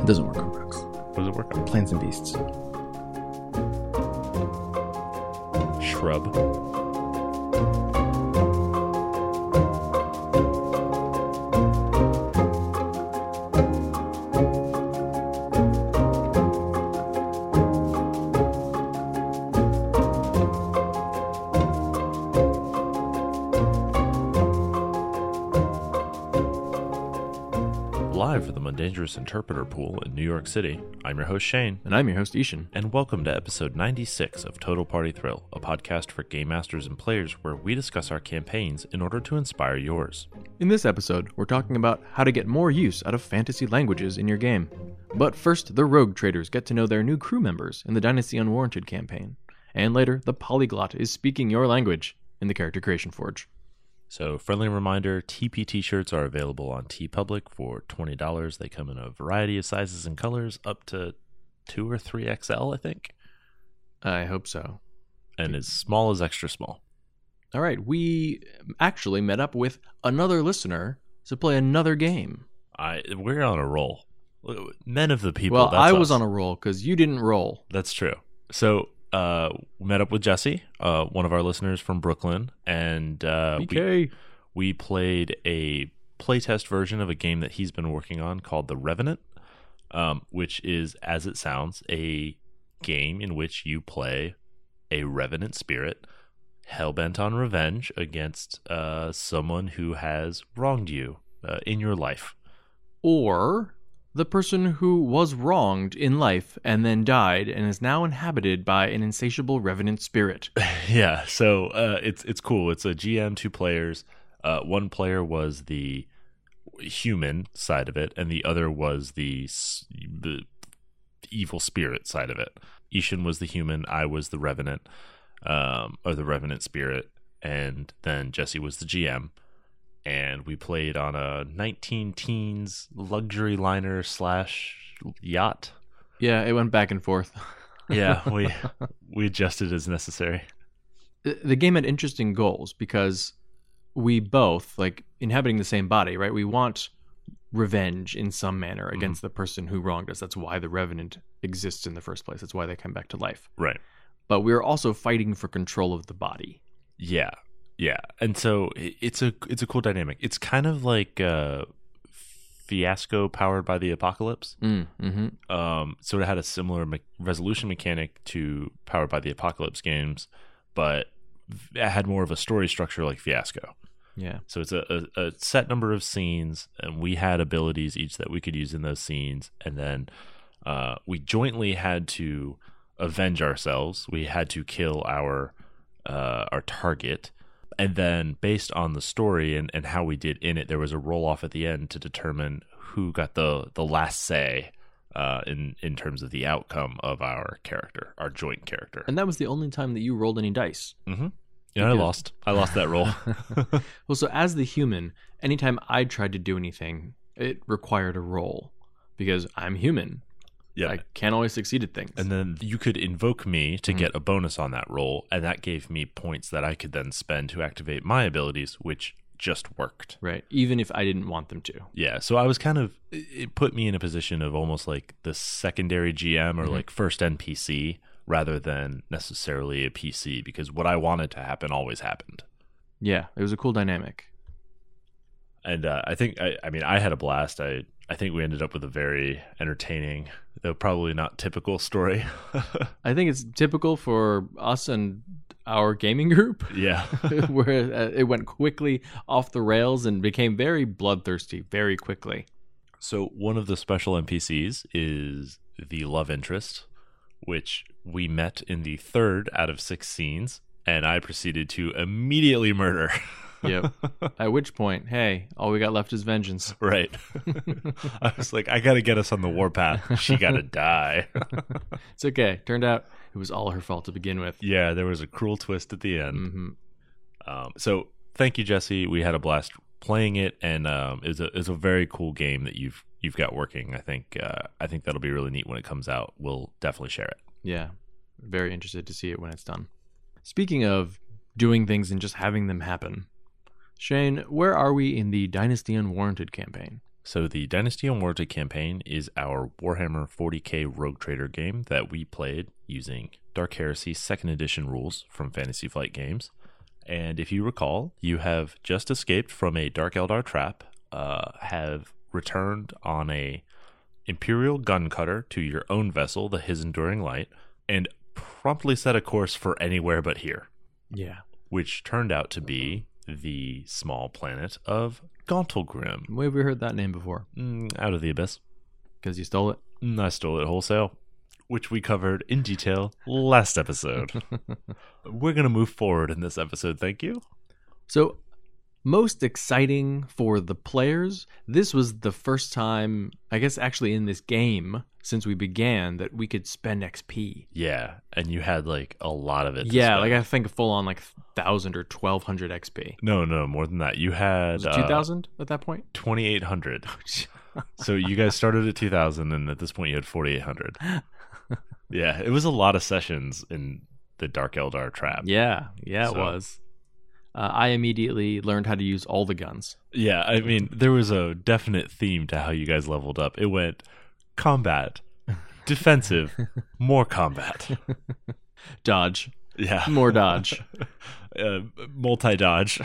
It doesn't work on rooks. What does it work on? Plants and beasts. Shrub. Live from the Mundangerous Interpreter Pool in New York City, I'm your host Shane, And I'm your host, Ishan. and welcome to episode 96 of Total Party Thrill, a podcast for game masters and players where we discuss our campaigns in order to inspire yours. In this episode, we're talking about how to get more use out of fantasy languages in your game. But first, the rogue traders get to know their new crew members in the Dynasty Unwarranted campaign. And later, the polyglot is speaking your language in the Character Creation Forge. So, friendly reminder, TP t-shirts are available on TeePublic for $20. They come in a variety of sizes and colors, up to 2 or 3XL, I think, I hope so. and as small as extra small. All right, we actually met up with another listener to play another game. We're on a roll. Men of the people. Well, that's I was us. on a roll because you didn't roll. That's true. So, we met up with Jesse, one of our listeners from Brooklyn, and BK. we played a playtest version of a game that he's been working on called The Revenant, which is, as it sounds, a game in which you play a revenant spirit hellbent on revenge against someone who has wronged you in your life. Or the person who was wronged in life and then died and is now inhabited by an insatiable revenant spirit. Yeah, so it's cool. It's a GM, 2 players. One player was the human side of it, and the other was the evil spirit side of it. Ishan was the human, I was the revenant, or the revenant spirit, and then Jesse was the GM. And we played on a 19 teens luxury liner / yacht. Yeah, it went back and forth. Yeah, we adjusted as necessary. The game had interesting goals because we both, like, inhabiting the same body, right? We want revenge in some manner against the person who wronged us. That's why the Revenant exists in the first place. That's why they come back to life. Right. But we're also fighting for control of the body. Yeah. Yeah. And so it's a cool dynamic. It's kind of like Fiasco Powered by the Apocalypse. So it had a similar resolution mechanic to Powered by the Apocalypse games, but it had more of a story structure like Fiasco. Yeah. So it's a set number of scenes, and we had abilities each that we could use in those scenes, and then we jointly had to avenge ourselves. We had to kill our target, and then based on the story and how we did in it, there was a roll off at the end to determine who got the last say in terms of the outcome of our character, our joint character. And that was the only time that you rolled any dice. Mm-hmm. Yeah, I lost that roll. Well, so as the human, anytime I tried to do anything, it required a roll because I'm human. Yeah. I can't always succeed at things. And then you could invoke me to get a bonus on that roll, and that gave me points that I could then spend to activate my abilities, which just worked. Right. Even if I didn't want them to. Yeah. So I was it put me in a position of almost like the secondary GM or like first NPC rather than necessarily a PC, because what I wanted to happen always happened. Yeah. It was a cool dynamic. And I think, I had a blast. I think we ended up with a very entertaining, though probably not typical story. I think it's typical for us and our gaming group. Yeah. Where it went quickly off the rails and became very bloodthirsty very quickly. So one of the special NPCs is the love interest, which we met in the 3rd out of 6 scenes, and I proceeded to immediately murder. Yep. At which point, hey, all we got left is vengeance. Right. I was like, I got to get us on the warpath. She got to die. It's okay. Turned out it was all her fault to begin with. Yeah, there was a cruel twist at the end. So thank you, Jesse. We had a blast playing it, and it's a very cool game that you've got working. I think that'll be really neat when it comes out. We'll definitely share it. Yeah. Very interested to see it when it's done. Speaking of doing things and just having them happen, Shane, where are we in the Dynasty Unwarranted campaign? So the Dynasty Unwarranted campaign is our Warhammer 40k Rogue Trader game that we played using Dark Heresy 2nd Edition rules from Fantasy Flight Games. And if you recall, you have just escaped from a Dark Eldar trap, have returned on a Imperial gun cutter to your own vessel, the His Enduring Light, and promptly set a course for anywhere but here. Yeah. Which turned out to be the small planet of Gauntlgrim. Where have we heard that name before? Out of the Abyss. Because you stole it? I stole it wholesale, which we covered in detail last episode. We're going to move forward in this episode, thank you. So, most exciting for the players, this was the first time, I guess actually in this game, since we began, that we could spend XP. Yeah, and you had like a lot of it. Yeah, like I think full on like 1,000 or 1,200 XP. No, more than that. You had 2,000 at that point? 2,800. So you guys started at 2,000, and at this point you had 4,800. Yeah, it was a lot of sessions in the Dark Eldar trap. Yeah, it was. I immediately learned how to use all the guns. Yeah, I mean, there was a definite theme to how you guys leveled up. It went combat, defensive, more combat. Dodge. Yeah. More dodge. Multi-dodge.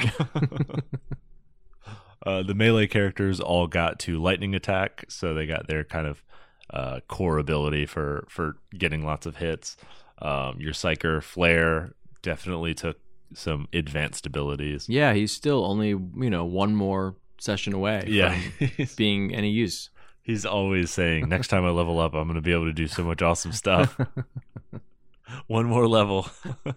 The melee characters all got to lightning attack, so they got their kind of core ability for getting lots of hits. Your Psyker Flare definitely took some advanced abilities. Yeah, he's still only, one more session away from being any use. He's always saying, next time I level up, I'm going to be able to do so much awesome stuff. One more level.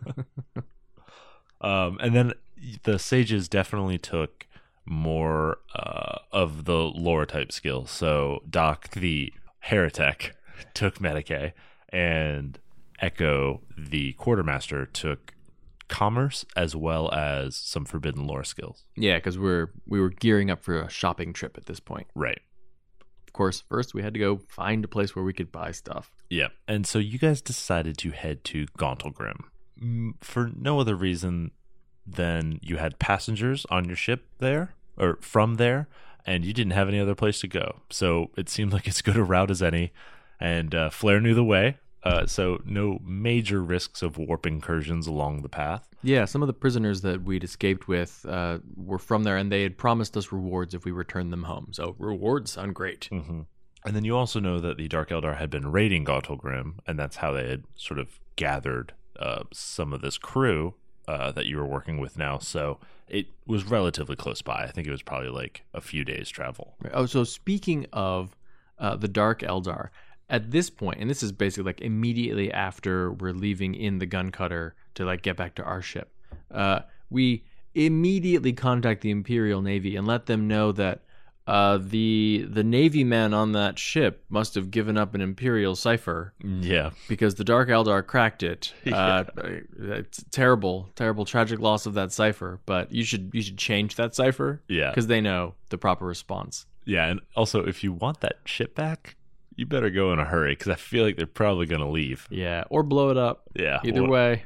And then the sages definitely took more of the lore type skills. So Doc, the heretic, took Medicae, and Echo, the quartermaster, took commerce as well as some forbidden lore skills. Yeah, because we were gearing up for a shopping trip at this point. Right. Of course, first we had to go find a place where we could buy stuff. Yeah, and so you guys decided to head to Gauntlgrim for no other reason than you had passengers on your ship there, or from there, and you didn't have any other place to go. So it seemed like as good a route as any, and Flare knew the way. So no major risks of warp incursions along the path. Yeah, some of the prisoners that we'd escaped with were from there, and they had promised us rewards if we returned them home. So rewards sound great. Mm-hmm. And then you also know that the Dark Eldar had been raiding Gauntlgrim, and that's how they had sort of gathered some of this crew that you were working with now. So it was relatively close by. I think it was probably like a few days' travel. Oh, so speaking of the Dark Eldar, at this point, and this is basically like immediately after we're leaving in the gun cutter to like get back to our ship, we immediately contact the Imperial Navy and let them know that the Navy men on that ship must have given up an Imperial cipher. Yeah, because the Dark Eldar cracked it. Yeah. It's terrible, tragic loss of that cipher. But you should change that cipher. Yeah, because they know the proper response. Yeah, and also if you want that ship back, you better go in a hurry because I feel like they're probably going to leave. Yeah, or blow it up. Yeah. Either way.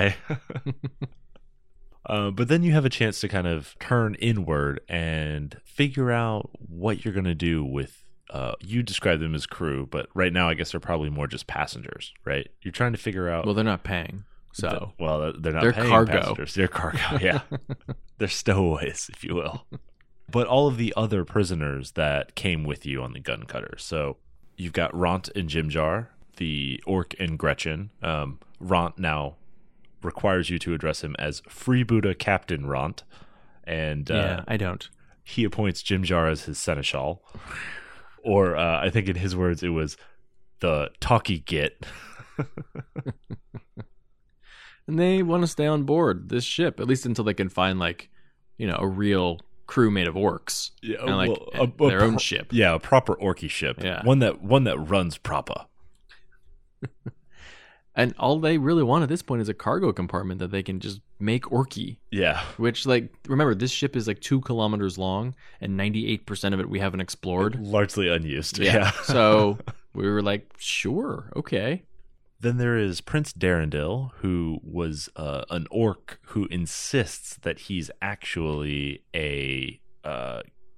But then you have a chance to kind of turn inward and figure out what you're going to do with, you describe them as crew, but right now I guess they're probably more just passengers, right? You're trying to figure out... Well, they're not paying, so... They're paying cargo. Passengers. They're cargo, yeah. They're stowaways, if you will. But all of the other prisoners that came with you on the gun cutter. So you've got Ront and Jimjar, the Orc and Gretchen. Ront now requires you to address him as Freebooter Captain Ront. And I don't. He appoints Jimjar as his seneschal. Or I think in his words it was the talkie git. And they want to stay on board this ship, at least until they can find a real crew made of orcs. Yeah, and their own ship. Yeah, a proper orky ship. Yeah. One that runs proper. And all they really want at this point is a cargo compartment that they can just make orky. Yeah. Which, remember, this ship is 2 kilometers long, and 98% of it we haven't explored. Largely unused. Yeah. So we were like, sure, okay. Then there is Prince Darendil, who was an orc who insists that he's actually a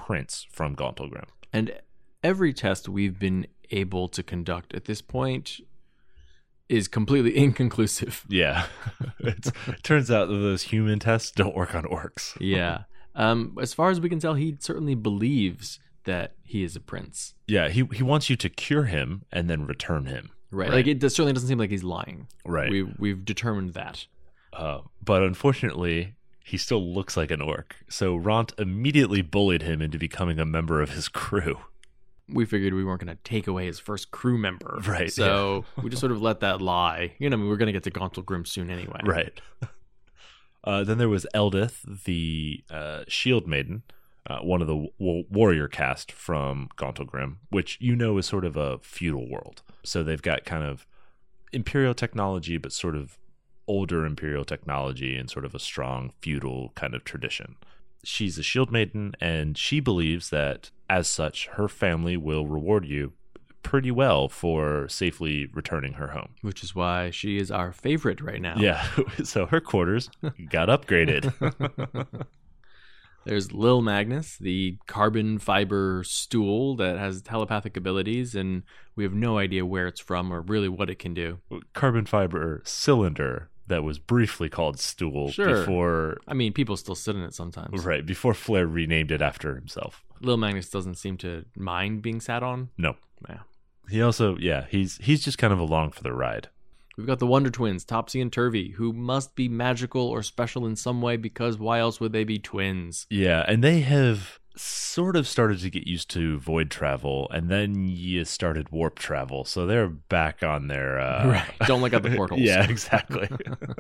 prince from Gauntlgrim. And every test we've been able to conduct at this point is completely inconclusive. Yeah. It turns out that those human tests don't work on orcs. Yeah. As far as we can tell, he certainly believes that he is a prince. Yeah, he wants you to cure him and then return him. Right. Like, it certainly doesn't seem like he's lying. Right. We've determined that. But unfortunately, he still looks like an orc. So Ront immediately bullied him into becoming a member of his crew. We figured we weren't going to take away his first crew member. Right. So we just sort of let that lie. I mean, we're going to get to Gauntlgrim soon anyway. Right. Then there was Eldith, the shield maiden, one of the warrior caste from Gauntlgrim, which is sort of a feudal world. So they've got kind of imperial technology, but sort of older imperial technology and sort of a strong feudal kind of tradition. She's a shield maiden, and she believes that, as such, her family will reward you pretty well for safely returning her home. Which is why she is our favorite right now. Yeah, so her quarters got upgraded. There's Lil Magnus, the carbon fiber stool that has telepathic abilities, and we have no idea where it's from or really what it can do. Carbon fiber cylinder that was briefly called stool before... I mean, people still sit in it sometimes. Right, before Flair renamed it after himself. Lil Magnus doesn't seem to mind being sat on. No. Yeah. He also, he's just kind of along for the ride. We've got the Wonder Twins, Topsy and Turvy, who must be magical or special in some way, because why else would they be twins? Yeah, and they have sort of started to get used to void travel, and then you started warp travel, so they're back on their... Right, don't look at the portals. Yeah, exactly.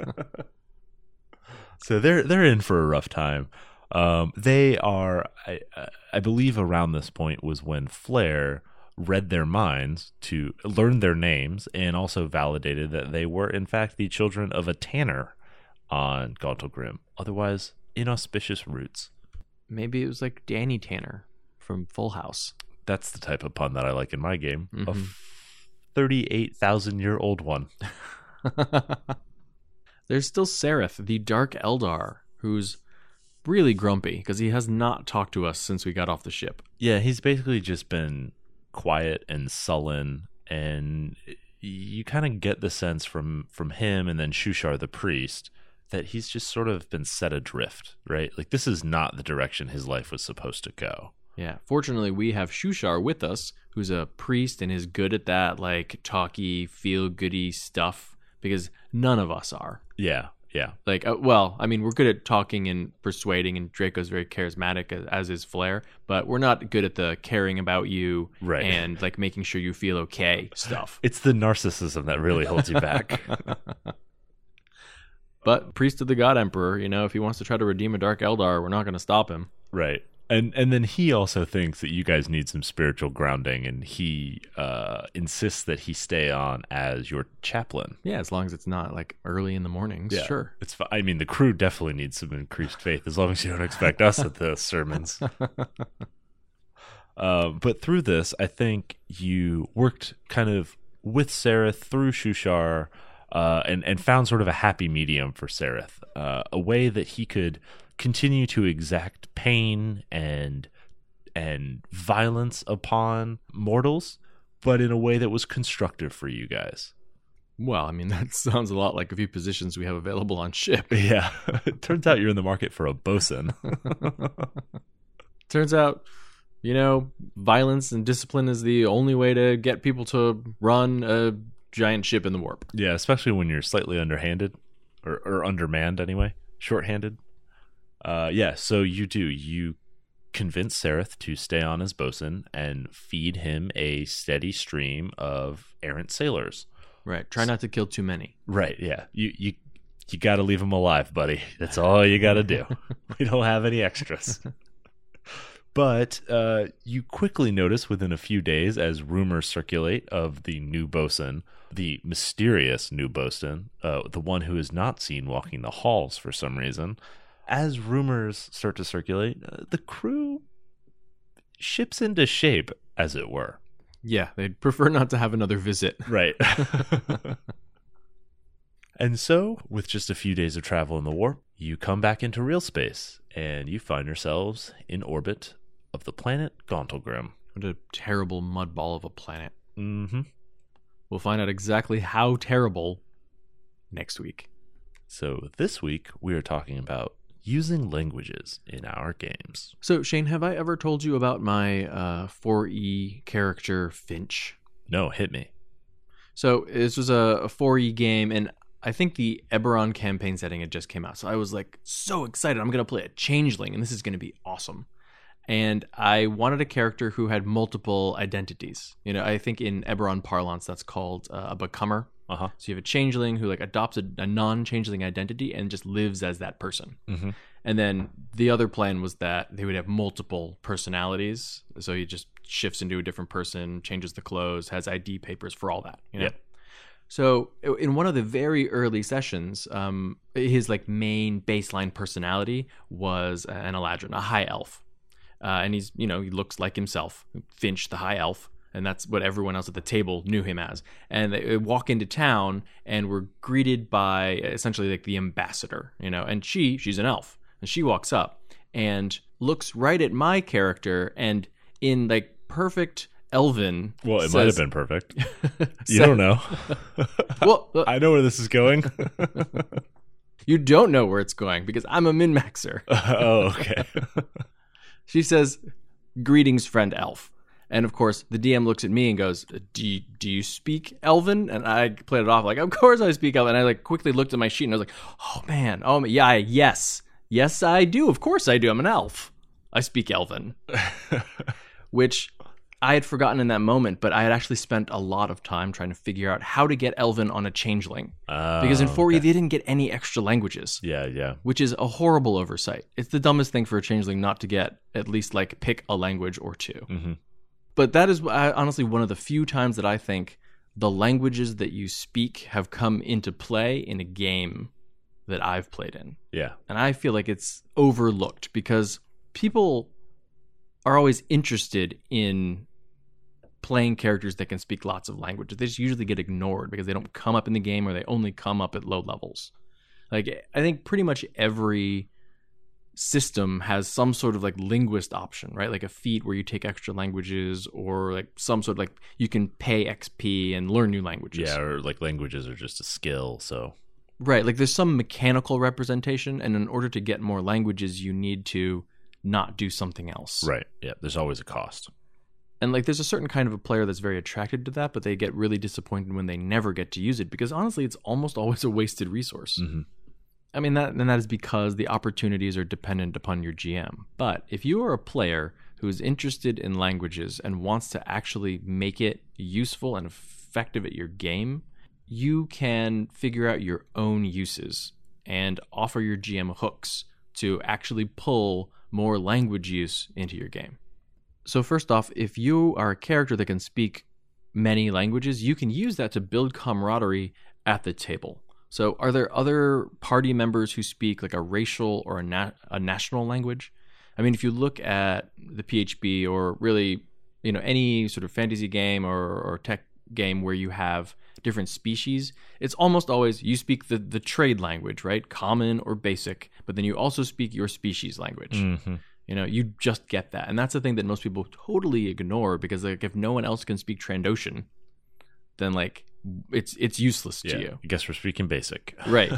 So they're in for a rough time. They are, I believe around this point was when Flair read their minds to learn their names and also validated that they were in fact the children of a tanner on Gauntlgrim, otherwise inauspicious roots. Maybe it was like Danny Tanner from Full House. That's the type of pun that I like in my game. Mm-hmm. A 38,000-year-old one. There's still Sereth, the Dark Eldar, who's really grumpy because he has not talked to us since we got off the ship. Yeah, he's basically just been quiet and sullen, and you kind of get the sense from him and then Shushar the priest that he's just sort of been set adrift, right? Like, this is not the direction his life was supposed to go. Yeah. Fortunately, we have Shushar with us, who's a priest and is good at that, like, talky, feel-goody stuff, because none of us are. Yeah. Like, we're good at talking and persuading, and Draco's very charismatic, as is Flair, but we're not good at the caring about you right. and, like, making sure you feel okay stuff. It's the narcissism that really holds you back. But Priest of the God Emperor, if he wants to try to redeem a Dark Eldar, we're not going to stop him. Right. And then he also thinks that you guys need some spiritual grounding, and he insists that he stay on as your chaplain. Yeah, as long as it's not like early in the mornings. Yeah, sure. It's. I mean, the crew definitely needs some increased faith, as long as you don't expect us at the sermons. But through this, I think you worked kind of with Sereth through Shushar, and found sort of a happy medium for Sereth, a way that he could continue to exact pain and violence upon mortals, but in a way that was constructive for you guys. Well, I mean, that sounds a lot like a few positions we have available on ship. Yeah. It turns out you're in the market for a bosun. Turns out, violence and discipline is the only way to get people to run a giant ship in the warp. Yeah, especially when you're slightly underhanded, or undermanned anyway, shorthanded. So you convince Sereth to stay on as bosun and feed him a steady stream of errant sailors. Right. Try not to kill too many. Right, yeah. You got to leave him alive, buddy. That's all you got to do. We don't have any extras. But you quickly notice within a few days, as rumors circulate of the new bosun, the mysterious new bosun, the one who is not seen walking the halls for some reason, as rumors start to circulate, the crew ships into shape, as it were. Yeah, they'd prefer not to have another visit. Right. And so, with just a few days of travel in the warp, you come back into real space, and you find yourselves in orbit of the planet Gauntlgrim. What a terrible mudball of a planet. Mm-hmm. We'll find out exactly how terrible next week. So this week, we are talking about using languages in our games. So, Shane, have I ever told you about my 4E character, Finch? No, hit me. So, this was a 4E game, and I think the Eberron campaign setting had just came out. So I was like so excited. I'm going to play a changeling, and this is going to be awesome. And I wanted a character who had multiple identities. You know, I think in Eberron parlance, that's called a becomer. Uh-huh. So you have a changeling who like adopts a non-changeling identity and just lives as that person. Mm-hmm. And then the other plan was that they would have multiple personalities. So he just shifts into a different person, changes the clothes, has ID papers for all that. You know? Yep. So in one of the very early sessions, his like main baseline personality was an Eladrin, a high elf. And he's, you know, he looks like himself, Finch, the high elf. And that's what everyone else at the table knew him as. And they walk into town and were greeted by essentially like the ambassador, you know, and she's an elf. And she walks up and looks right at my character and in like perfect Elven. Well, it says, might have been perfect. You don't know. Well, I know where this is going. You don't know where it's going because I'm a min-maxer. Oh, okay. She says, "Greetings, friend elf." And of course, the DM looks at me and goes, do you speak Elven? And I played it off like, of course I speak Elven. And I like quickly looked at my sheet and I was like, oh man, yeah, yes, I do. Of course I do. I'm an elf. I speak Elven. Which I had forgotten in that moment, but I had actually spent a lot of time trying to figure out how to get Elven on a changeling. Because in 4E, they didn't get any extra languages. Yeah. Which is a horrible oversight. It's the dumbest thing for a changeling not to get at least like pick a language or two. Mm-hmm. But that is honestly one of the few times that I think the languages that you speak have come into play in a game that I've played in. Yeah. And I feel like it's overlooked because people are always interested in playing characters that can speak lots of languages. They just usually get ignored because they don't come up in the game or they only come up at low levels. Like, I think pretty much every system has some sort of like linguist option, right? Like a feat where you take extra languages or like some sort of like you can pay XP and learn new languages. Yeah, or like languages are just a skill, so. Right, like there's some mechanical representation, and in order to get more languages, you need to not do something else. Right, yeah, there's always a cost. And like there's a certain kind of a player that's very attracted to that, but they get really disappointed when they never get to use it because honestly, it's almost always a wasted resource. Mm-hmm. I mean, that is because the opportunities are dependent upon your GM. But if you are a player who is interested in languages and wants to actually make it useful and effective at your game, you can figure out your own uses and offer your GM hooks to actually pull more language use into your game. So first off, if you are a character that can speak many languages, you can use that to build camaraderie at the table. So are there other party members who speak like a racial or a national language? I mean, if you look at the PHB or really, you know, any sort of fantasy game or tech game where you have different species, it's almost always you speak the trade language, right? Common or basic, but then you also speak your species language. Mm-hmm. You know, you just get that. And that's the thing that most people totally ignore because like if no one else can speak Trandoshan, then like it's useless to you. I guess we're speaking basic. Right.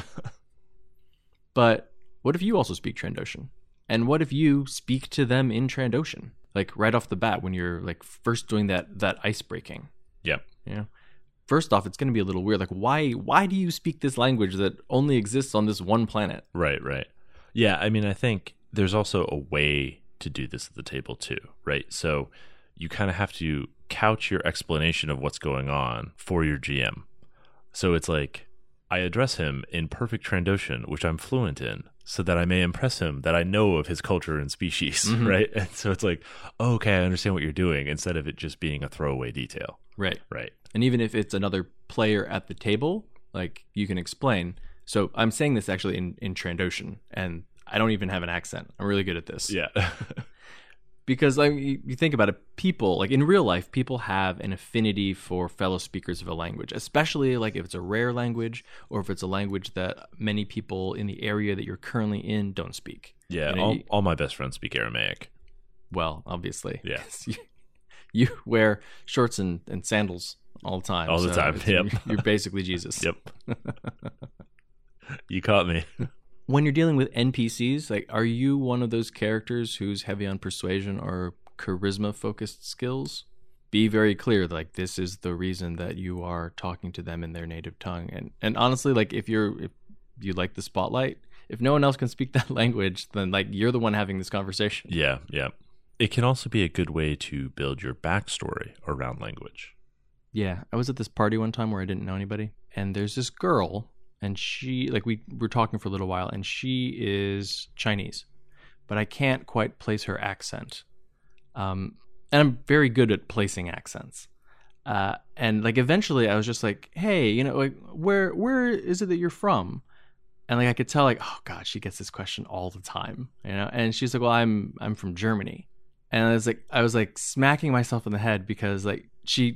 But what if you also speak Trandoshan? And what if you speak to them in Trandoshan? Like right off the bat when you're like first doing that ice breaking. Yep. You know? First off, it's going to be a little weird. Like why do you speak this language that only exists on this one planet? Right. Yeah, I mean, I think there's also a way to do this at the table too, right? So you kind of have to couch your explanation of what's going on for your GM. So it's like, I address him in perfect Trandoshan, which I'm fluent in, so that I may impress him that I know of his culture and species, Mm-hmm. right? And so it's like, oh, okay, I understand what you're doing, instead of it just being a throwaway detail. Right. Right. And even if it's another player at the table, like you can explain. So I'm saying this actually in Trandoshan, and I don't even have an accent. I'm really good at this. Yeah. Because like you think about it, people like in real life, people have an affinity for fellow speakers of a language, especially like if it's a rare language or if it's a language that many people in the area that you're currently in don't speak. Yeah, You know, all my best friends speak Aramaic. well, obviously. Yeah. 'Cause you wear shorts and sandals all the time. All the time, yep. You're basically Jesus. Yep. You caught me. When you're dealing with NPCs, like, are you one of those characters who's heavy on persuasion or charisma focused skills? Be very clear, like, this is the reason that you are talking to them in their native tongue. And honestly, like, if you like the spotlight, if no one else can speak that language, then like you're the one having this conversation. Yeah. It can also be a good way to build your backstory around language. Yeah, I was at this party one time where I didn't know anybody, and there's this girl, and she, like, we were talking for a little while, and she is Chinese, but I can't quite place her accent. And I'm very good at placing accents. And like eventually I was just like, hey, you know, like, where is it that you're from? And like I could tell, like, oh god, she gets this question all the time, you know. And she's like, well, I'm from Germany. And I was like smacking myself in the head because like she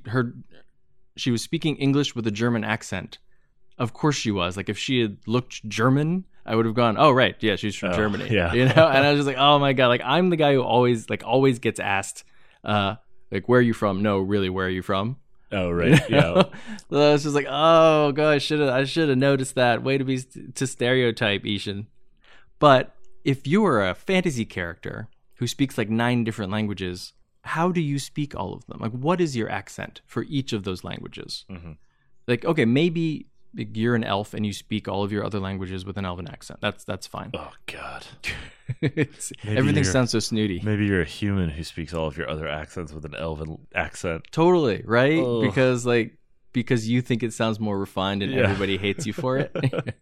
was speaking English with a German accent. Of course she was. Like if she had looked German, I would have gone, oh right, yeah, she's from Germany. Yeah. You know. And I was just like, oh my god, like I'm the guy who always gets asked, like, where are you from? No, really, where are you from? Oh right, yeah. So I was just like, oh god, I should have noticed that. Way to stereotype, Ishan. But if you are a fantasy character who speaks like 9 different languages, how do you speak all of them? Like, what is your accent for each of those languages? Mm-hmm. Like, okay, maybe you're an elf and you speak all of your other languages with an elven accent. That's fine. Oh god. Everything sounds so snooty. Maybe you're a human who speaks all of your other accents with an elven accent. Totally, right? Ugh. Because you think it sounds more refined and everybody hates you for it.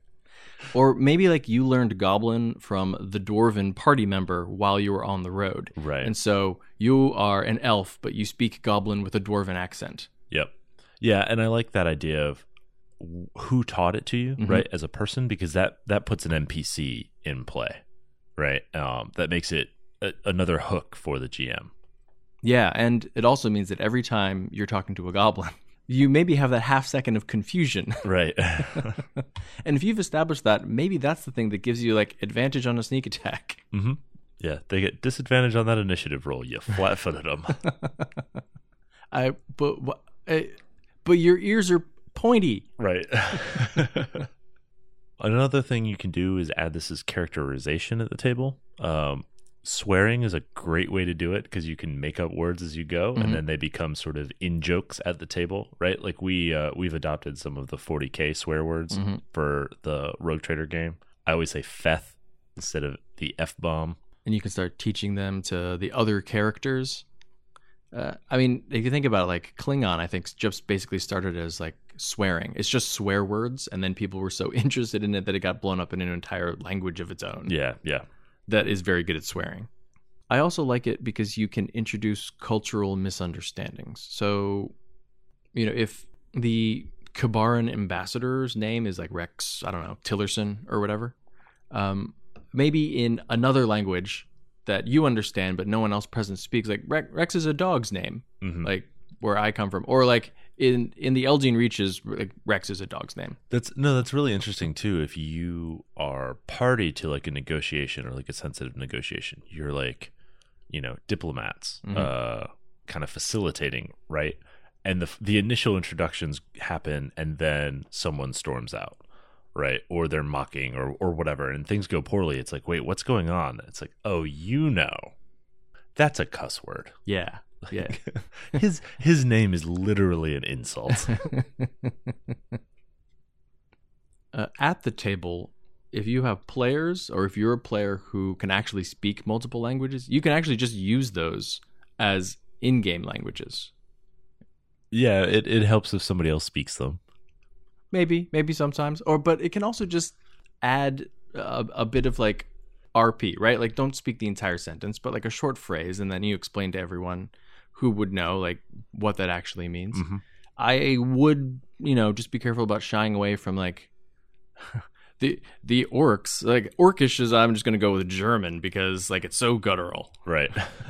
Or maybe like you learned Goblin from the Dwarven party member while you were on the road. Right. And so you are an elf, but you speak Goblin with a Dwarven accent. Yep. Yeah, and I like that idea of who taught it to you, Mm-hmm. right, as a person, because that puts an NPC in play, right? That makes it another hook for the GM. Yeah, and it also means that every time you're talking to a goblin, you maybe have that half second of confusion. Right. And if you've established that, maybe that's the thing that gives you like advantage on a sneak attack. Mm-hmm. Yeah, they get disadvantage on that initiative roll. You flat-footed them. But your ears are pointy. Right. Another thing you can do is add this as characterization at the table. Swearing is a great way to do it because you can make up words as you go, and then they become sort of in jokes at the table, right? Like we've adopted some of the 40K swear words for the Rogue Trader game. I always say "feth" instead of the F-bomb. And you can start teaching them to the other characters. I mean, if you think about it, like Klingon, I think just basically started as like swearing. It's just swear words, and then people were so interested in it that it got blown up in an entire language of its own. Yeah. That is very good at swearing. I also like it because you can introduce cultural misunderstandings. So, you know, if the Kabaran ambassador's name is like Rex, I don't know, Tillerson or whatever, maybe in another language that you understand but no one else present speaks, like Rex is a dog's name, like where I come from, or like in the Elgin Reaches, like, Rex is a dog's name. That's really interesting too. If you are party to like a negotiation or like a sensitive negotiation, you're like, you know, diplomats, kind of facilitating, right? And the initial introductions happen, and then someone storms out, right? Or they're mocking or whatever, and things go poorly. It's like, wait, what's going on? It's like, oh, you know, that's a cuss word. Yeah. Yeah. His name is literally an insult. At the table, if you have players, or if you're a player who can actually speak multiple languages, you can actually just use those as in-game languages. Yeah, it helps if somebody else speaks them. Maybe sometimes, but it can also just add a bit of like RP, right? Like, don't speak the entire sentence, but like a short phrase, and then you explain to everyone who would know like what that actually means. I would, you know, just be careful about shying away from like the orcs. Like Orcish is, I'm just going to go with German because like it's so guttural. Right.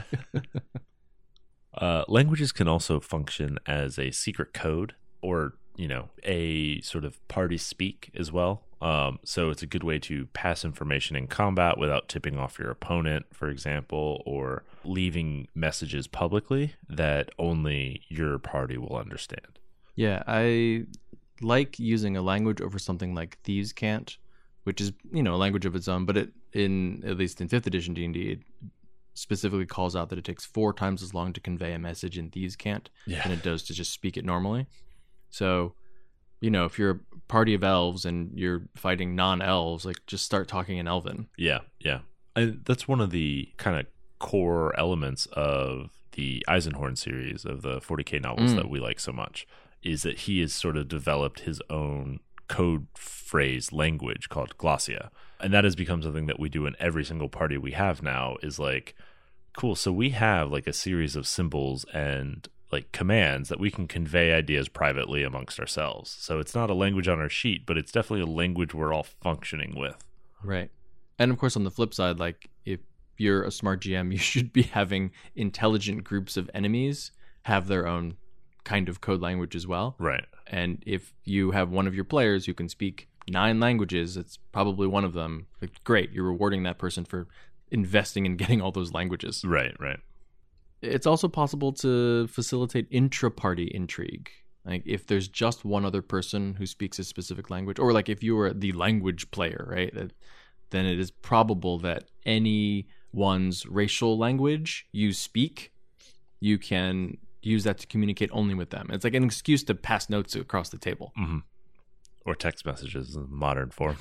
Languages can also function as a secret code, or, you know, a sort of party speak as well. So it's a good way to pass information in combat without tipping off your opponent, for example, or leaving messages publicly that only your party will understand. Yeah, I like using a language over something like Thieves' Cant, which is, a language of its own, but at least in 5th edition D&D, it specifically calls out that it takes 4 times as long to convey a message in Thieves' Cant than it does to just speak it normally. So, if you're a party of elves and you're fighting non-elves, like, just start talking in Elven. Yeah. That's one of the kind of core elements of the Eisenhorn series of the 40K novels that we like so much, is that he has sort of developed his own code phrase language called Glossia. And that has become something that we do in every single party we have now, is like, cool, so we have like a series of symbols and like commands that we can convey ideas privately amongst ourselves. So it's not a language on our sheet, but it's definitely a language we're all functioning with. Right. And of course, on the flip side, like, if you're a smart GM, you should be having intelligent groups of enemies have their own kind of code language as well. Right. And if you have one of your players who can speak 9 languages, it's probably one of them. Like, great, you're rewarding that person for investing in getting all those languages. Right. It's also possible to facilitate intra-party intrigue. Like, if there's just one other person who speaks a specific language, or like if you were the language player, right, then it is probable that anyone's racial language you speak, you can use that to communicate only with them. It's like an excuse to pass notes across the table. Mm-hmm. Or text messages in modern form.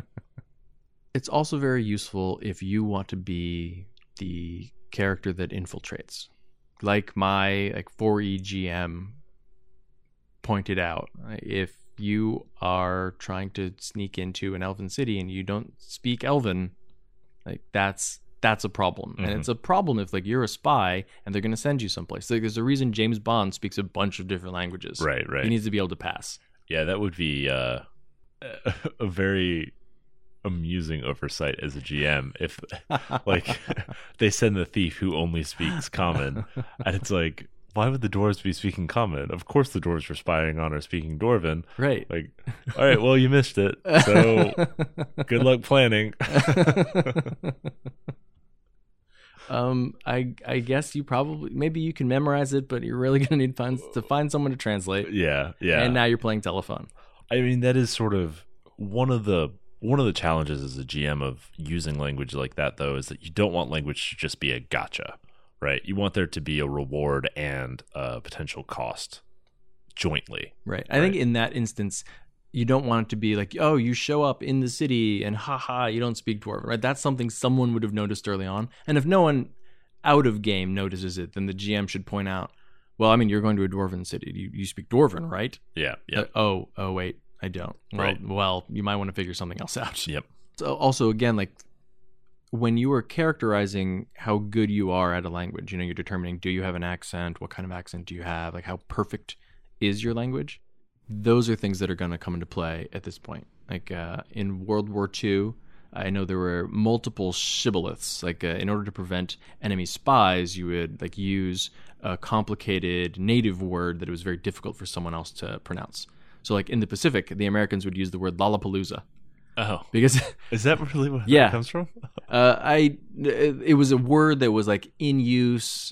It's also very useful if you want to be the character that infiltrates. Like my 4E GM pointed out, if you are trying to sneak into an elven city and you don't speak Elven, like, that's a problem. Mm-hmm. And it's a problem if, like, you're a spy and they're going to send you someplace. Like, there's a reason James Bond speaks a bunch of different languages. Right. He needs to be able to pass. Yeah, that would be a very amusing oversight as a GM if, like, they send the thief who only speaks Common, and it's like, why would the dwarves be speaking Common? Of course the dwarves we're spying on are speaking Dwarven. Right. Like, all right, well, you missed it, so good luck planning. I guess maybe you can memorize it, but you're really going to need to find someone to translate. Yeah. And now you're playing telephone. I mean, that is sort of one of the challenges as a GM of using language like that, though, is that you don't want language to just be a gotcha, right? You want there to be a reward and a potential cost jointly. Right. I think in that instance, you don't want it to be like, oh, you show up in the city and you don't speak Dwarven, right? That's something someone would have noticed early on. And if no one out of game notices it, then the GM should point out, well, I mean, you're going to a Dwarven city. You speak Dwarven, right? Yeah. Oh, wait, I don't. Well, you might want to figure something else out. Yep. So also, again, like, when you are characterizing how good you are at a language, you're determining, do you have an accent? What kind of accent do you have? Like, how perfect is your language? Those are things that are going to come into play at this point. Like, in World War II, I know there were multiple shibboleths. Like, in order to prevent enemy spies, you would use a complicated native word that it was very difficult for someone else to pronounce. So, like, in the Pacific, the Americans would use the word Lollapalooza. Oh, because is that really where that comes from? It was a word that was like in use,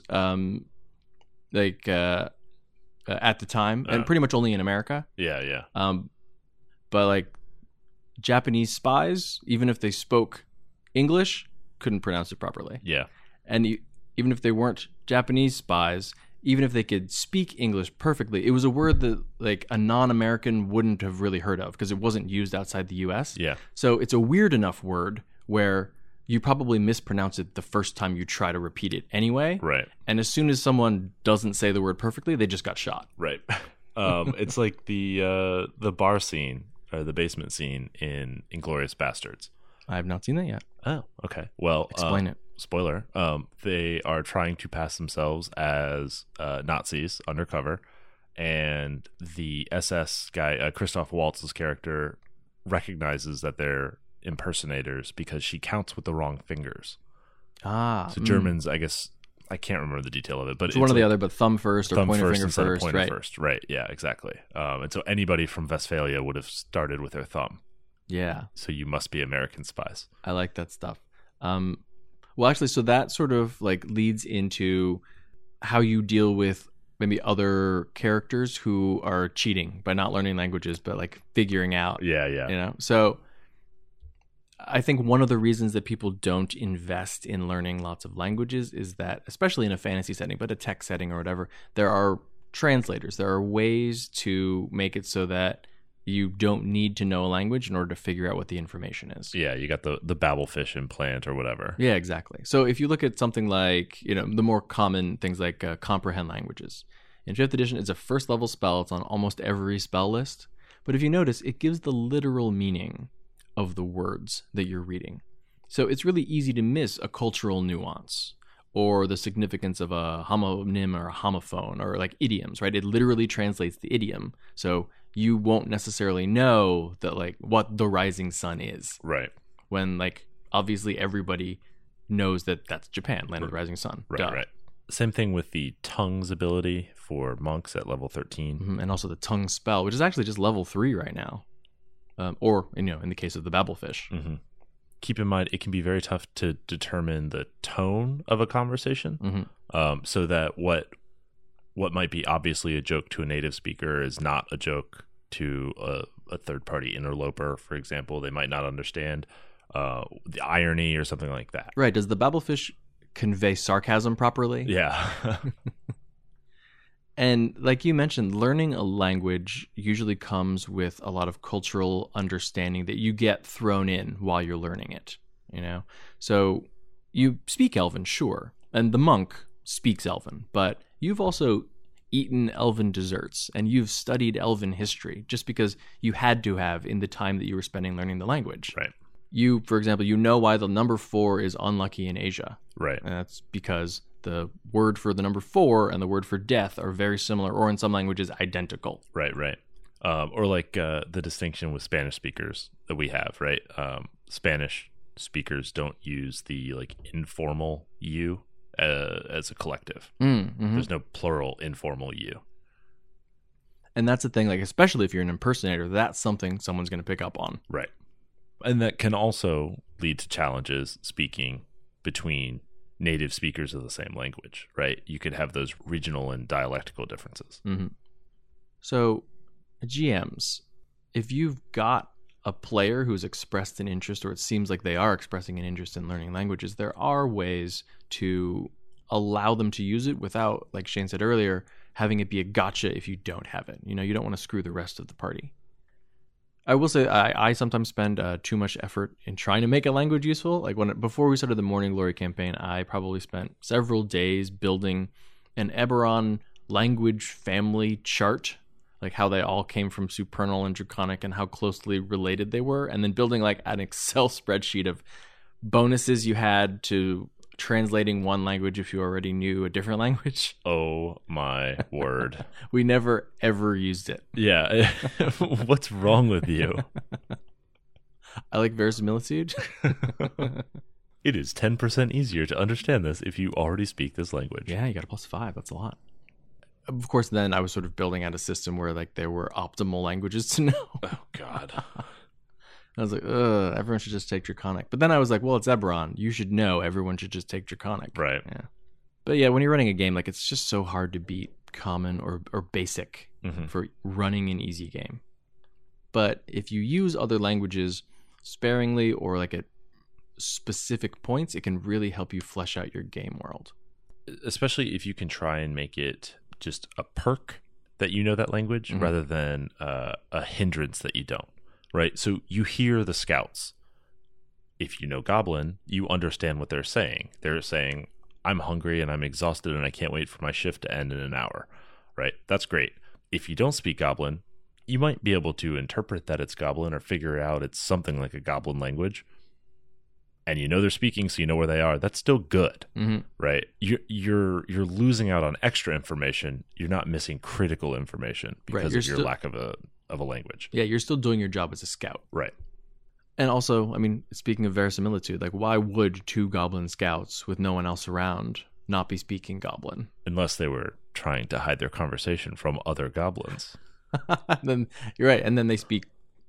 at the time, and pretty much only in America. Yeah. But like Japanese spies, even if they spoke English, couldn't pronounce it properly. Yeah, and even if they weren't Japanese spies, even if they could speak English perfectly, it was a word that like a non-American wouldn't have really heard of because it wasn't used outside the U.S. Yeah. So it's a weird enough word where you probably mispronounce it the first time you try to repeat it anyway. Right. And as soon as someone doesn't say the word perfectly, they just got shot. Right. It's like the bar scene or the basement scene in Inglourious Bastards. I have not seen that yet. Oh, okay. Well, explain it. Spoiler. They are trying to pass themselves as Nazis undercover, and the SS guy, Christoph Waltz's character, recognizes that they're impersonators because she counts with the wrong fingers. So Germans, I guess, I can't remember the detail of it, but it's one or the other, but thumb first or pointer finger first. Pointer first, right? Yeah, exactly. And so anybody from Westphalia would have started with their thumb. Yeah. So you must be American spies. I like that stuff. Well, actually, so that sort of like leads into how you deal with maybe other characters who are cheating by not learning languages, but like figuring out, Yeah. So I think one of the reasons that people don't invest in learning lots of languages is that, especially in a fantasy setting, but a tech setting or whatever, there are translators. There are ways to make it so that you don't need to know a language in order to figure out what the information is. Yeah, you got the Babelfish implant or whatever. Yeah, exactly. So if you look at something like, the more common things like comprehend languages. In 5th edition, it's a first level spell. It's on almost every spell list. But if you notice, it gives the literal meaning of the words that you're reading. So it's really easy to miss a cultural nuance or the significance of a homonym or a homophone or like idioms, right? It literally translates the idiom. So you won't necessarily know that like what the rising sun is. Right. When like obviously everybody knows that that's Japan, land of the rising sun. Right. Same thing with the tongues ability for monks at level 13. Mm-hmm. And also the tongue spell, which is actually just level 3 right now. Or, in the case of the Babelfish. Mm-hmm. Keep in mind, it can be very tough to determine the tone of a conversation. Mm-hmm. So that what might be obviously a joke to a native speaker is not a joke to a third-party interloper, for example. They might not understand the irony or something like that. Right. Does the Babelfish convey sarcasm properly? Yeah. And like you mentioned, learning a language usually comes with a lot of cultural understanding that you get thrown in while you're learning it, So you speak Elven, sure, and the monk speaks Elven, but you've also eaten Elven desserts and you've studied Elven history just because you had to have in the time that you were spending learning the language. Right. You, for example, why the number 4 is unlucky in Asia. Right. And that's because the word for the number 4 and the word for death are very similar, or in some languages, identical. Right. Or like the distinction with Spanish speakers that we have, right? Spanish speakers don't use the like informal you as a collective. Mm-hmm. There's no plural informal you. And that's the thing, like especially if you're an impersonator, that's something someone's going to pick up on. Right. And that can also lead to challenges speaking between native speakers of the same language, right? You could have those regional and dialectical differences. Mm-hmm. So, GMs, if you've got a player who's expressed an interest, or it seems like they are expressing an interest in learning languages, there are ways to allow them to use it without, like Shane said earlier, having it be a gotcha if you don't have it. You don't want to screw the rest of the party. I will say I sometimes spend too much effort in trying to make a language useful. Like before we started the Morning Glory campaign, I probably spent several days building an Eberron language family chart, like how they all came from Supernal and Draconic and how closely related they were, and then building like an Excel spreadsheet of bonuses you had to translating one language if you already knew a different language. Oh my word. We never ever used it. Yeah. What's wrong with you? I like verisimilitude. It is 10% easier to understand this if you already speak this language. Yeah, you got a +5. That's a lot. Of course, then I was sort of building out a system where like there were optimal languages to know. Oh God. I was like, everyone should just take Draconic. But then I was like, well, it's Eberron. You should know everyone should just take Draconic. Right. Yeah. But yeah, when you're running a game, like it's just so hard to beat common or basic for running an easy game. But if you use other languages sparingly or like at specific points, it can really help you flesh out your game world. Especially if you can try and make it just a perk that you know that language rather than a hindrance that you don't. Right, so you hear the scouts. If you know Goblin, you understand what they're saying. They're saying, I'm hungry and I'm exhausted and I can't wait for my shift to end in an hour. Right, that's great. If you don't speak Goblin, you might be able to interpret that it's Goblin or figure out it's something like a Goblin language. And you know they're speaking, so you know where they are. That's still good, right? You're losing out on extra information. You're not missing critical information because of your lack of a language. Yeah, you're still doing your job as a scout. Right. And also, I mean, speaking of verisimilitude, like why would 2 Goblin scouts with no one else around not be speaking Goblin? Unless they were trying to hide their conversation from other goblins. Then you're right, and then they speak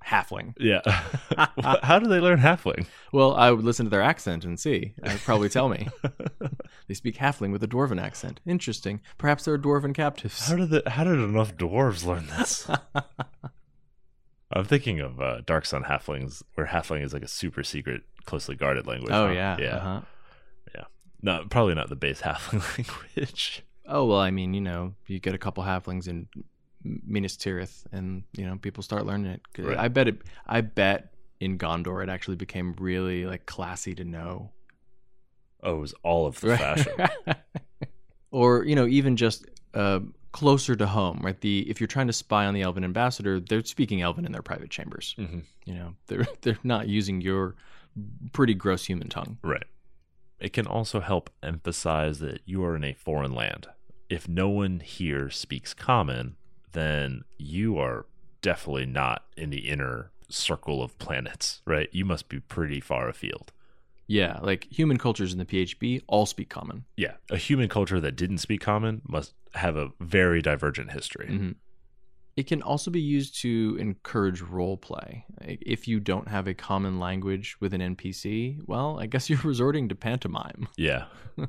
halfling. Yeah. How do they learn halfling? Well, I would listen to their accent and see. They'd probably tell me. They speak halfling with a dwarven accent. Interesting. Perhaps they're dwarven captives. How did enough dwarves learn this? I'm thinking of Dark Sun halflings, where halfling is like a super secret, closely guarded language. Oh, huh? yeah. Yeah. Uh-huh. Yeah. No, probably not the base halfling language. Oh, well, I mean, you get a couple halflings in Minas Tirith, and, people start learning it. Right. I bet in Gondor it actually became really, like, classy to know. Oh, it was all of the fashion. Or, even just closer to home, right? If you're trying to spy on the Elven ambassador, they're speaking Elven in their private chambers. Mm-hmm. They're not using your pretty gross human tongue. Right. It can also help emphasize that you are in a foreign land. If no one here speaks common, then you are definitely not in the inner circle of planets, right? You must be pretty far afield. Yeah, like human cultures in the PHB all speak common. Yeah, a human culture that didn't speak common must have a very divergent history. Mm-hmm. It can also be used to encourage role play. If you don't have a common language with an NPC, well, I guess you're resorting to pantomime. Yeah.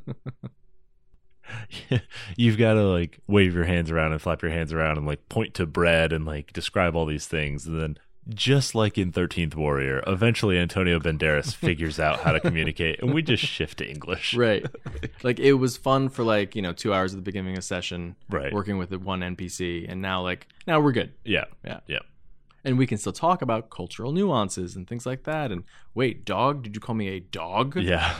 You've got to like wave your hands around and flap your hands around and like point to bread and like describe all these things. And then just like in 13th Warrior, eventually Antonio Banderas figures out how to communicate and we just shift to English. Right. Like it was fun for like, 2 hours at the beginning of a session, right, working with the one NPC. And now we're good. Yeah. Yeah. Yeah. And we can still talk about cultural nuances and things like that. And wait, dog? Did you call me a dog? Yeah.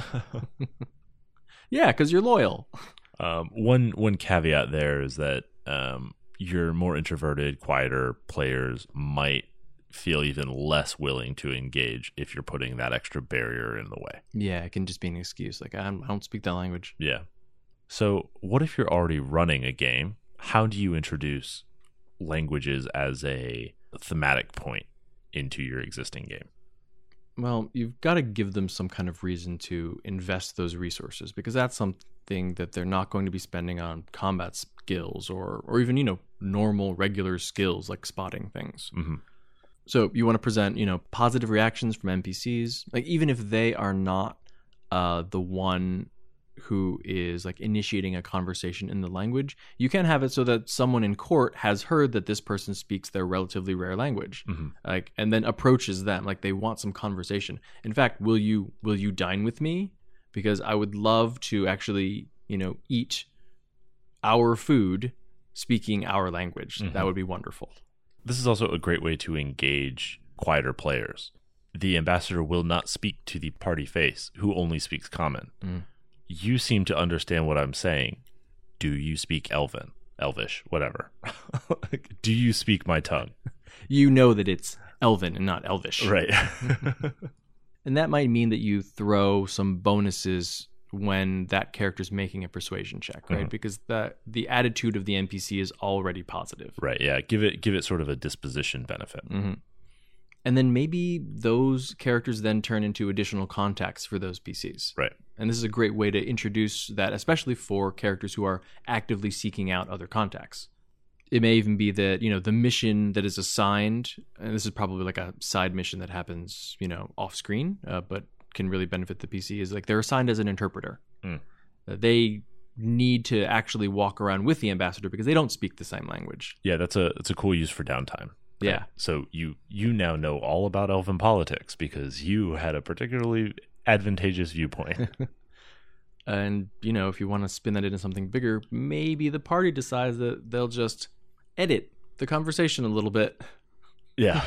Yeah, because you're loyal. One caveat there is that your more introverted, quieter players might feel even less willing to engage if you're putting that extra barrier in the way. Yeah, it can just be an excuse. Like, I don't speak that language. Yeah. So what if you're already running a game? How do you introduce languages as a thematic point into your existing game? Well, you've got to give them some kind of reason to invest those resources, because that's something that they're not going to be spending on combat skills or even, normal, regular skills like spotting things. Mm-hmm. So you want to present, positive reactions from NPCs, like even if they are not the one who is like initiating a conversation in the language, you can have it so that someone in court has heard that this person speaks their relatively rare language, mm-hmm, and then approaches them like they want some conversation. In fact, will you dine with me? Because I would love to actually, eat our food speaking our language. mm-hmm. That would be wonderful. This is also a great way to engage quieter players. The ambassador will not speak to the party face, who only speaks common. Mm. You seem to understand what I'm saying. Do you speak Elven? Elvish? Whatever. Do you speak my tongue? You know that it's Elven and not Elvish. Right. And that might mean that you throw some bonuses when that character's making a persuasion check, right? Mm-hmm. Because the attitude of the NPC is already positive. Right, yeah. Give it sort of a disposition benefit. Mm-hmm. And then maybe those characters then turn into additional contacts for those PCs. Right. And this is a great way to introduce that, especially for characters who are actively seeking out other contacts. It may even be that, the mission that is assigned, and this is probably like a side mission that happens, off screen, but can really benefit the PC, is like they're assigned as an interpreter. Mm. They need to actually walk around with the ambassador because they don't speak the same language. Yeah, that's a cool use for downtime. Yeah. Right? So you now know all about Elven politics because you had a particularly advantageous viewpoint. And, if you want to spin that into something bigger, maybe the party decides that they'll just edit the conversation a little bit. Yeah.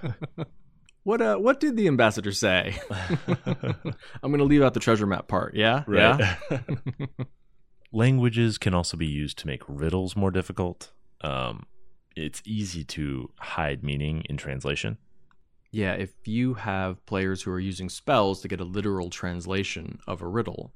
What did the ambassador say? I'm going to leave out the treasure map part. Yeah? Right. Yeah? Languages can also be used to make riddles more difficult. It's easy to hide meaning in translation. Yeah, if you have players who are using spells to get a literal translation of a riddle,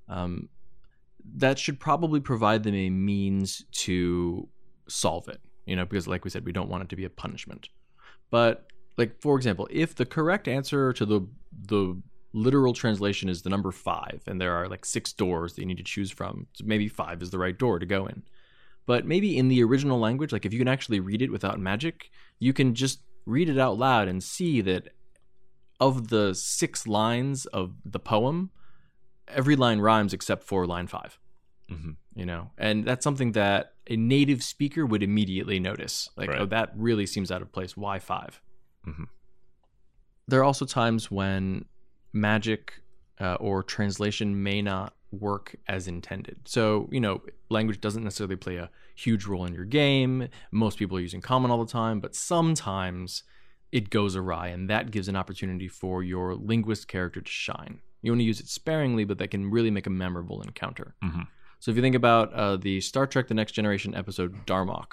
that should probably provide them a means to solve it, because like we said, we don't want it to be a punishment. But like, for example, if the correct answer to the literal translation is the number 5, and there are like 6 doors that you need to choose from, so maybe 5 is the right door to go in. But maybe in the original language, like if you can actually read it without magic, you can just read it out loud and see that of the 6 lines of the poem, every line rhymes except for line 5. Mm-hmm. You know, and that's something that a native speaker would immediately notice. Like, Right. oh, that really seems out of place. Why 5? Mm-hmm. There are also times when magic or translation may not work as intended. So, you know, language doesn't necessarily play a huge role in your game. Most people are using common all the time, but sometimes it goes awry, and that gives an opportunity for your linguist character to shine. You want to use it sparingly, but that can really make a memorable encounter. Mm-hmm. So if you think about the Star Trek The Next Generation episode Darmok,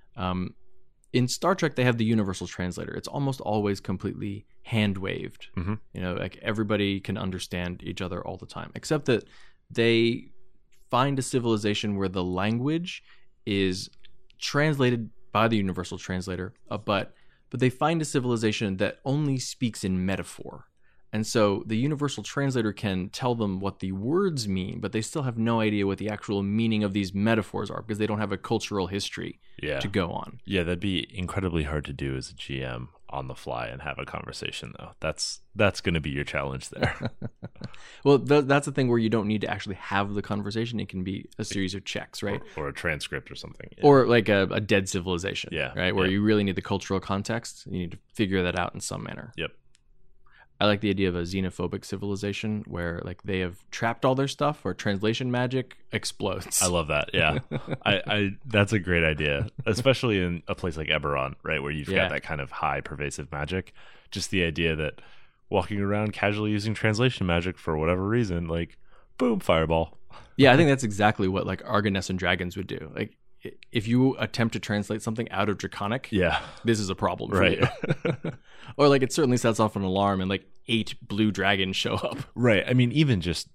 in Star Trek they have the universal translator. It's almost always completely hand-waved. Mm-hmm. You know, like everybody can understand each other all the time, except that they find a civilization where the language is translated by the universal translator, but they find a civilization that only speaks in metaphor. And so the universal translator can tell them what the words mean, but they still have no idea what the actual meaning of these metaphors are because they don't have a cultural history to go on. Yeah, that'd be incredibly hard to do as a GM on the fly and have a conversation, though. That's going to be your challenge there. Well, that's the thing where you don't need to actually have the conversation. It can be a series of checks, right? Or a transcript or something. Yeah. Or like a dead civilization, Yeah, right? Where yeah. you really need the cultural context. You need to figure that out in some manner. Yep. I like the idea of a xenophobic civilization where like they have trapped all their stuff or translation magic explodes. I love that. Yeah. I that's a great idea, especially in a place like Eberron, right? Where you've got that kind of high pervasive magic. Just the idea that walking around casually using translation magic for whatever reason, like boom, fireball. Yeah, I think that's exactly what like Argoness and Dragons would do. Like if you attempt to translate something out of Draconic, Yeah. this is a problem for Right. you. Or like it certainly sets off an alarm and like 8 blue dragons show up. Right. I mean, even just,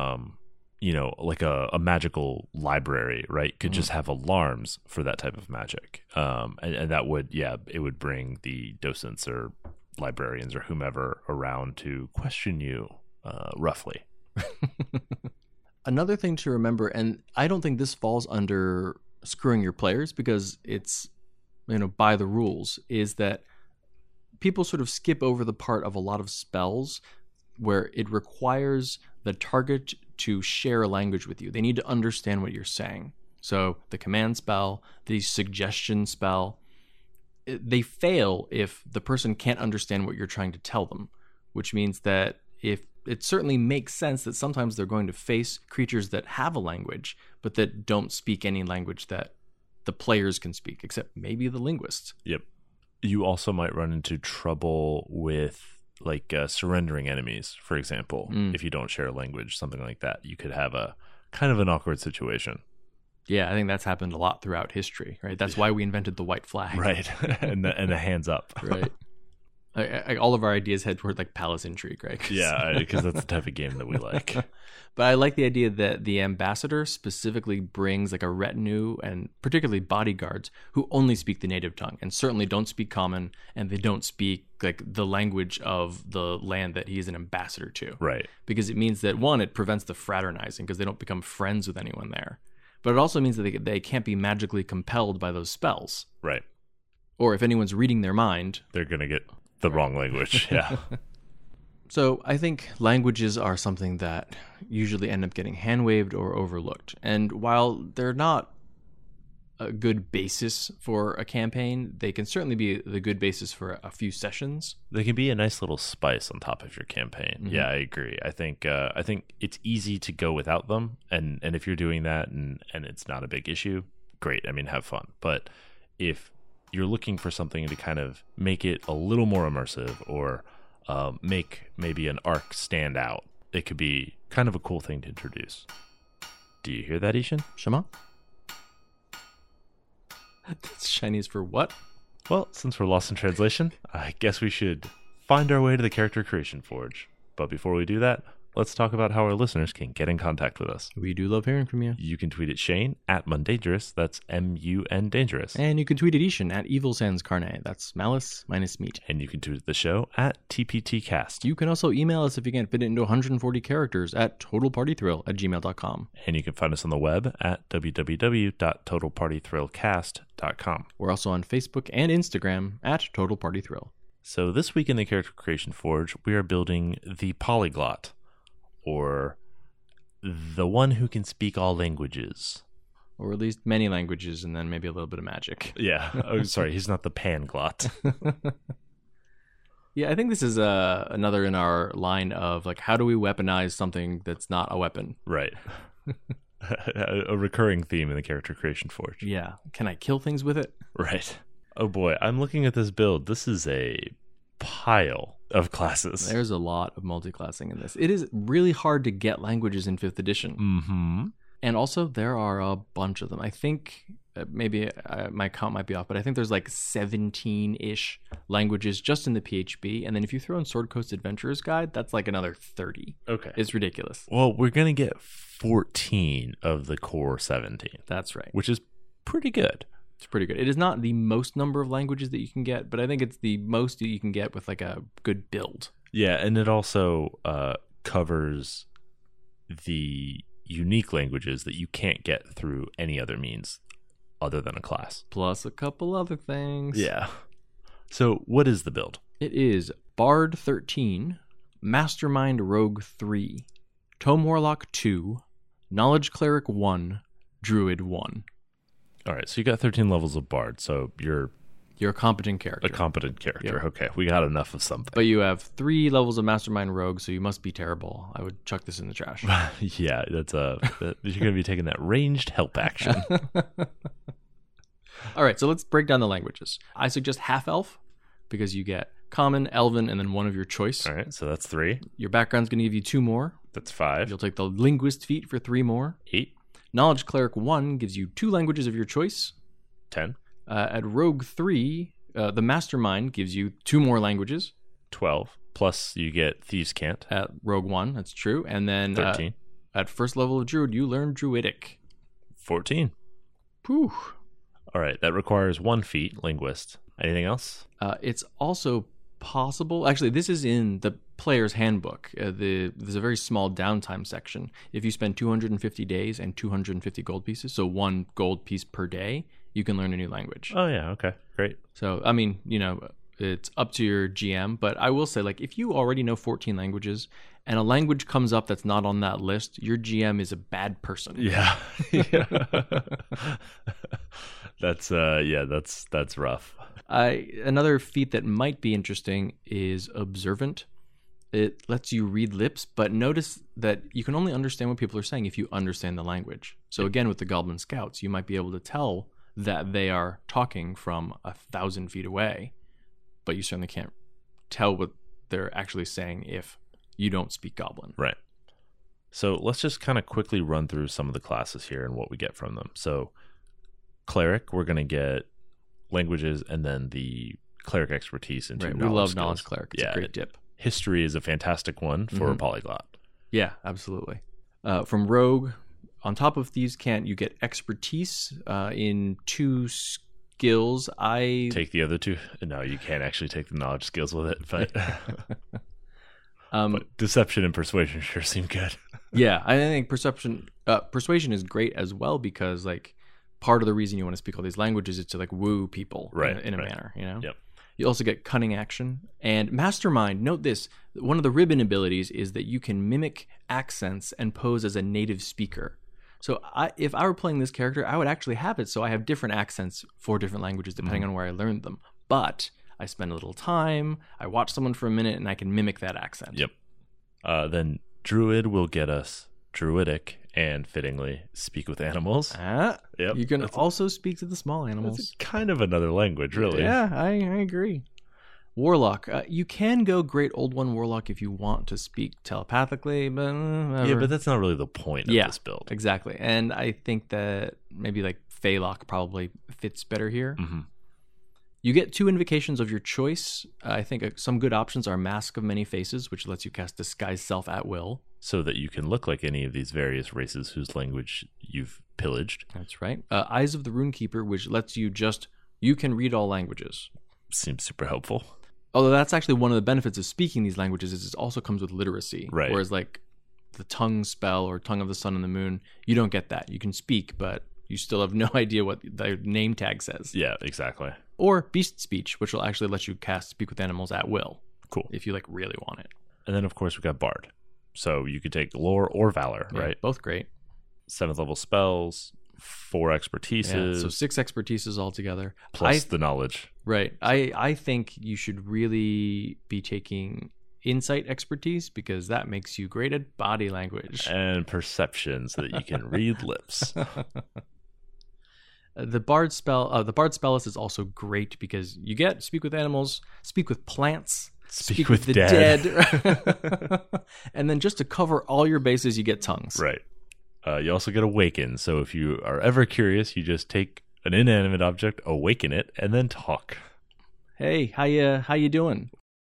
like a magical library, right, could just have alarms for that type of magic. And that would, it would bring the docents or librarians or whomever around to question you roughly. Another thing to remember, and I don't think this falls under screwing your players because it's, by the rules, is that people sort of skip over the part of a lot of spells where it requires the target to share a language with you. They need to understand what you're saying. So the command spell, the suggestion spell, they fail if the person can't understand what you're trying to tell them, which means that if it certainly makes sense that sometimes they're going to face creatures that have a language, but that don't speak any language that the players can speak, except maybe the linguists. Yep. You also might run into trouble with like surrendering enemies, for example. If you don't share a language, something like that, you could have a kind of an awkward situation. Yeah, I think that's happened a lot throughout history, right? That's why we invented the white flag. Right. and the hands up. Right. All of our ideas head toward like palace intrigue, right? Yeah, because that's the type of game that we like. But I like the idea that the ambassador specifically brings like a retinue and particularly bodyguards who only speak the native tongue and certainly don't speak common, and they don't speak like the language of the land that he is an ambassador to. Right. Because it means that, one, it prevents the fraternizing because they don't become friends with anyone there. But it also means that they can't be magically compelled by those spells. Right. Or if anyone's reading their mind, They're going to get the wrong language. Yeah. So I think languages are something that usually end up getting hand-waved or overlooked. And while they're not a good basis for a campaign, they can certainly be the good basis for a few sessions. They can be a nice little spice on top of your campaign. Mm-hmm. Yeah, I agree. I think it's easy to go without them, and if you're doing that and it's not a big issue, great. I mean, have fun. But if you're looking for something to kind of make it a little more immersive or make maybe an arc stand out, it could be kind of a cool thing to introduce. Do you hear that, Ishan? Shema? That's Chinese for what? Well, since we're lost in translation, I guess we should find our way to the Character Creation Forge. But before we do that, let's talk about how our listeners can get in contact with us. We do love hearing from you. You can tweet at Shane at Mundangerous. That's MUN Dangerous. And you can tweet at Ishan at Evil Sans Carne. That's malice minus meat. And you can tweet at the show at TPTcast. You can also email us if you can't fit it into 140 characters at totalpartythrill@gmail.com. And you can find us on the web at www.totalpartythrillcast.com. We're also on Facebook and Instagram at Total Party Thrill. So this week in the Character Creation Forge, we are building the Polyglot, or the one who can speak all languages. Or at least many languages, and then maybe a little bit of magic. Yeah. Oh, sorry, he's not the Panglot. Yeah, I think this is another in our line of, like, how do we weaponize something that's not a weapon? Right. A recurring theme in the Character Creation Forge. Yeah. Can I kill things with it? Right. Oh boy, I'm looking at this build. This is a pile of classes. There's a lot of multiclassing in this. It is really hard to get languages in 5th edition. Mm-hmm. And also, there are a bunch of them. I think maybe my count might be off, but I think there's like 17-ish languages just in the PHB. And then if you throw in Sword Coast Adventurer's Guide, that's like another 30. Okay. It's ridiculous. Well, we're going to get 14 of the core 17. That's right. Which is pretty good. It's pretty good. It is not the most number of languages that you can get, but I think it's the most that you can get with like a good build. Yeah, and it also covers the unique languages that you can't get through any other means other than a class. Plus a couple other things. Yeah. So what is the build? It is Bard 13, Mastermind Rogue 3, Tome Warlock 2, Knowledge Cleric 1, Druid 1. All right, so you got 13 levels of Bard, so you're a competent character. A competent character. Yep. Okay, we got enough of something. But you have 3 levels of Mastermind Rogue, so you must be terrible. I would chuck this in the trash. Yeah, that's you're going to be taking that ranged help action. All right, so let's break down the languages. I suggest half-elf because you get common, elven, and then one of your choice. All right, so that's 3. Your background's going to give you 2 more. That's 5. You'll take the linguist feat for 3 more. 8. Knowledge Cleric 1 gives you 2 languages of your choice. 10. At Rogue 3, the Mastermind gives you 2 more languages. 12. Plus you get Thieves' Cant. At Rogue 1, that's true. And then 13. At first level of Druid, you learn Druidic. 14. Whew. All right, that requires 1 feat, Linguist. Anything else? It's also possible. Actually, this is in the player's handbook. There's a very small downtime section. If you spend 250 days and 250 gold pieces, so 1 gold piece per day, you can learn a new language. Oh, yeah, okay, great. So, I mean, it's up to your GM, but I will say, like, if you already know 14 languages and a language comes up that's not on that list, your GM is a bad person. Yeah. That's rough. Another feat that might be interesting is Observant. It lets you read lips, but notice that you can only understand what people are saying if you understand the language. So again, with the Goblin Scouts, you might be able to tell that they are talking from 1,000 feet away, but you certainly can't tell what they're actually saying if you don't speak Goblin. Right. So let's just kind of quickly run through some of the classes here and what we get from them. So Cleric, we're going to get languages and then the Cleric expertise into right. knowledge We love skills. Knowledge Cleric. It's a great dip. History is a fantastic one for a polyglot. Yeah, absolutely. From Rogue, on top of Thieves' Cant, you get expertise in 2 skills. I take the other 2. No, you can't actually take the knowledge skills with it, but, but deception and persuasion sure seem good. Yeah, I think persuasion is great as well because, like, part of the reason you want to speak all these languages is to, like, woo people in a manner, you know? Yep. You also get cunning action. And Mastermind, note this, one of the ribbon abilities is that you can mimic accents and pose as a native speaker. So if I were playing this character, I would actually have it so I have different accents for different languages depending on where I learned them. But I spend a little time, I watch someone for a minute, and I can mimic that accent. Yep. Then Druid will get us Druidic and, fittingly, speak with animals. Yep. You can also speak to the small animals. It's kind of another language, really. Yeah, I agree. Warlock. You can go Great Old One Warlock if you want to speak telepathically, but whatever. Yeah, but that's not really the point of this build. Exactly. And I think that maybe like Phaelok probably fits better here. Mm-hmm. You get 2 invocations of your choice. I think some good options are Mask of Many Faces, which lets you cast Disguise Self at will. So that you can look like any of these various races whose language you've pillaged. That's right. Eyes of the Runekeeper, which lets you you can read all languages. Seems super helpful. Although that's actually one of the benefits of speaking these languages is it also comes with literacy. Right. Whereas like the Tongue spell or Tongue of the Sun and the Moon, you don't get that. You can speak, but you still have no idea what the name tag says. Yeah, exactly. Or Beast Speech, which will actually let you cast Speak with Animals at will. Cool. If you like really want it. And then of course we got Bard. So you could take Lore or Valor, Yeah, right? both great. 7th level spells, 4 expertises. Yeah, so 6 expertises altogether. Plus the knowledge. Right. I think you should really be taking insight expertise because that makes you great at body language. And perception so that you can read lips. The Bard spell list is also great because you get Speak with Animals, Speak with Plants, Speak with the dead. And then just to cover all your bases, you get Tongues. Right. You also get Awaken. So if you are ever curious, you just take an inanimate object, awaken it, and then talk. Hey, how you doing?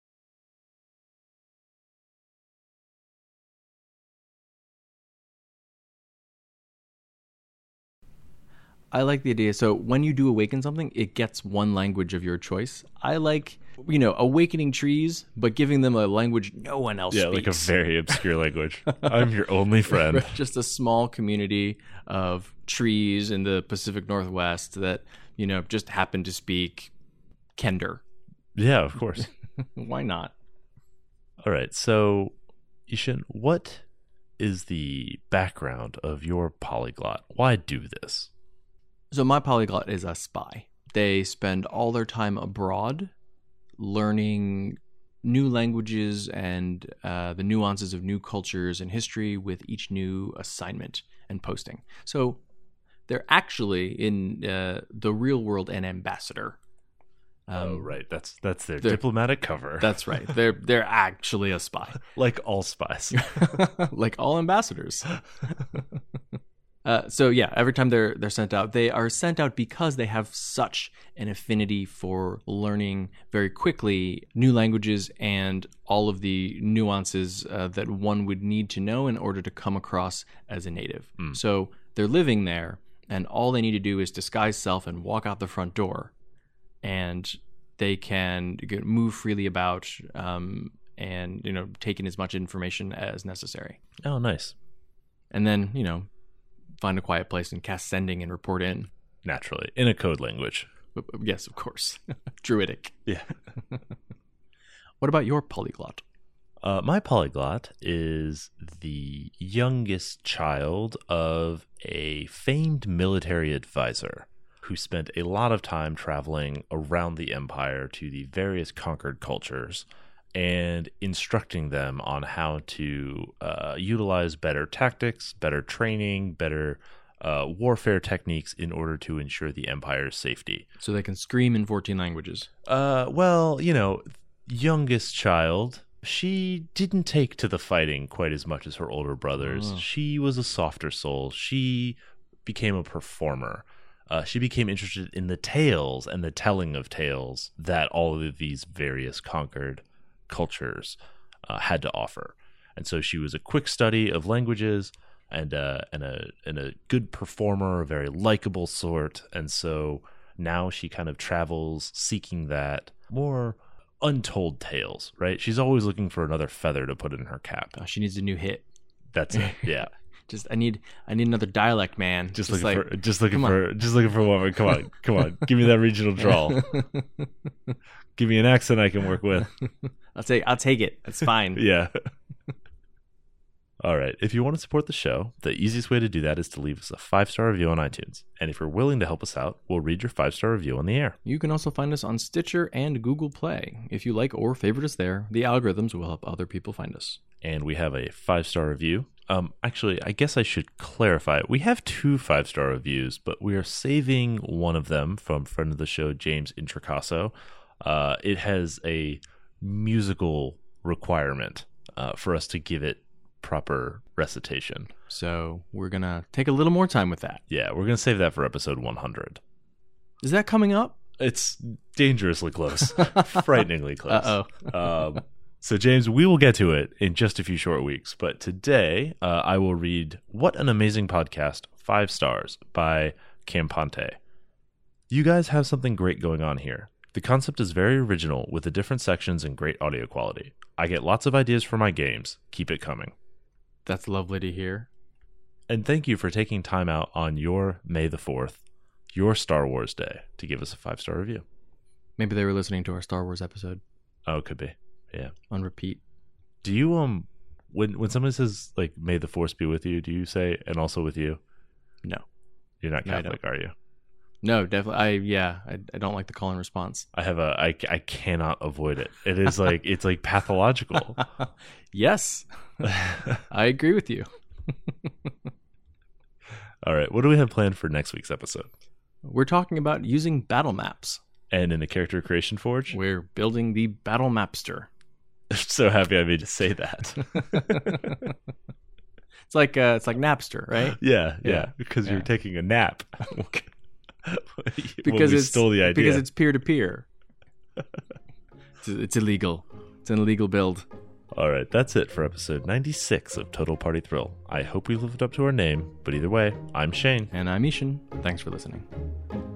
I like the idea. So when you do awaken something, it gets one language of your choice. I like, awakening trees, but giving them a language no one else speaks. Yeah, like a very obscure language. I'm your only friend. Just a small community of trees in the Pacific Northwest that, just happen to speak Kender. Yeah, of course. Why not? All right. So, Ishan, what is the background of your polyglot? Why do this? So my polyglot is a spy. They spend all their time abroad learning new languages and the nuances of new cultures and history with each new assignment and posting. So they're actually in the real world an ambassador. Right. That's their diplomatic cover. That's right. They're actually a spy. Like all spies. Like all ambassadors. So yeah, every time they're sent out, they are sent out because they have such an affinity for learning very quickly new languages and all of the nuances that one would need to know in order to come across as a native. So they're living there, and all they need to do is disguise self and walk out the front door, and they can move freely about and take in as much information as necessary. Oh, nice. And then find a quiet place and cast Sending and report in. Naturally, in a code language. Yes, of course. Druidic. Yeah. What about your polyglot? My polyglot is the youngest child of a famed military advisor who spent a lot of time traveling around the empire to the various conquered cultures and instructing them on how to utilize better tactics, better training, better warfare techniques in order to ensure the empire's safety. So they can scream in 14 languages. Youngest child, she didn't take to the fighting quite as much as her older brothers. She was a softer soul. She became a performer. She became interested in the tales and the telling of tales that all of these various conquered cultures had to offer. And so she was a quick study of languages and a good performer, a very likable sort. And so now she kind of travels seeking that more untold tales, right? She's always looking for another feather to put in her cap. She needs a new hit. That's it. Yeah. I need another dialect, man. Just looking for one. Come on. Give me that regional drawl. Give me an accent I can work with. I'll take it. That's fine. Yeah. All right. If you want to support the show, the easiest way to do that is to leave us a 5-star review on iTunes. And if you're willing to help us out, we'll read your 5-star review on the air. You can also find us on Stitcher and Google Play. If you like or favorite us there, the algorithms will help other people find us. And we have a 5-star review. Actually, I guess I should clarify. We have 2 5-star reviews, but we are saving one of them from friend of the show, James Intricasso. It has a musical requirement for us to give it proper recitation. So we're going to take a little more time with that. Yeah, we're going to save that for episode 100. Is that coming up? It's dangerously close, frighteningly close. Uh-oh. So, James, we will get to it in just a few short weeks. But today, I will read What an Amazing Podcast, 5 stars by Campante. You guys have something great going on here. The concept is very original with the different sections and great audio quality. I get lots of ideas for my games. Keep it coming. That's lovely to hear. And thank you for taking time out on your May the 4th, your Star Wars Day, to give us a 5-star review. Maybe they were listening to our Star Wars episode Oh, it could be. Yeah. on repeat. Do you when somebody says like "May the Force be with you," do you say "and also with you"? No. You're not No, I Catholic, are you? No, definitely. I don't like the call and response. I cannot avoid it. It is like it's like pathological. Yes. I agree with you. All right, what do we have planned for next week's episode? We're talking about using battle maps. And in the Character Creation Forge, We're building the Battle Mapster. I'm so happy I made you say that. It's like Napster, right? Yeah, because Yeah. you're taking a nap. Because we it's stole the idea. Because it's peer to peer. It's illegal. It's an illegal build. All right, that's it for episode 96 of Total Party Thrill. I hope we lived up to our name, but either way, I'm Shane. And I'm Ishan. Thanks for listening.